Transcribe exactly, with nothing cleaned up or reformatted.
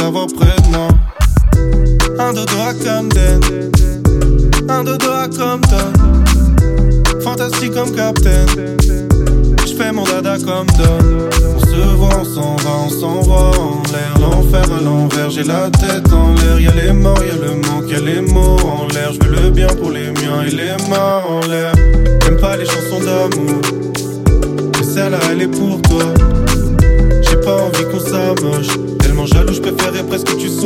t'avoir près de moi. Un dodo à Camden, un dodo à Compton. Fantastique comme Captain, j'fais mon dada comme Don. On se voit, on s'en va, on s'envoie en l'air. L'enfer à l'envers, j'ai la tête en l'air. Y'a les morts, y'a le manque, y'a les mots en l'air. J'veux le bien pour les miens et les mains en l'air. J'aime pas les chansons d'amour, mais celle-là elle est pour toi. J'ai pas envie qu'on s'amoche, tellement jaloux j'préférais presque que tu sois.